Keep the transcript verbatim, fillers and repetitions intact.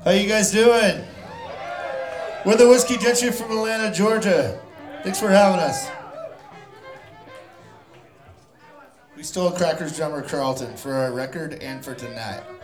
How you guys doing? We're the Whiskey Gentry from Atlanta, Georgia. Thanks for having us. We stole Crackers drummer Carlton for our record and for tonight.